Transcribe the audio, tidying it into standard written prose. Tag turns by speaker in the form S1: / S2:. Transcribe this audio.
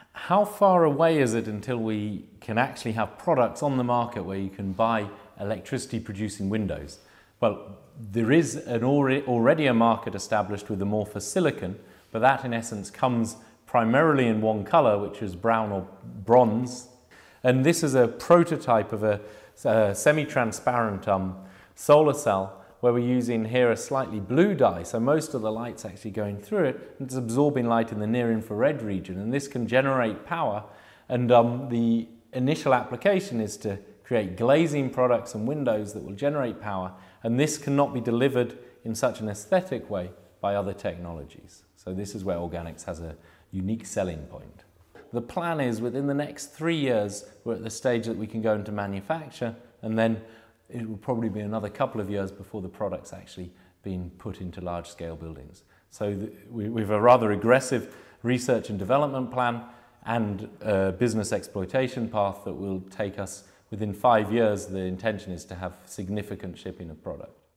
S1: How far away is it until we can actually have products on the market where you can buy electricity producing windows? Well, there is already a market established with amorphous silicon, but that in essence comes primarily in one color, which is brown or bronze. And this is a prototype of a semi-transparent solar cell where we're using here a slightly blue dye, so most of the light's actually going through it, and it's absorbing light in the near-infrared region, and this can generate power. And the initial application is to create glazing products and windows that will generate power, and this cannot be delivered in such an aesthetic way by other technologies. So this is where organics has a unique selling point. The plan is within the next 3 years, we're at the stage that we can go into manufacture, and then it will probably be another couple of years before the product's actually being put into large-scale buildings. So we have a rather aggressive research and development plan and a business exploitation path that will take us within 5 years. The intention is to have significant shipping of product.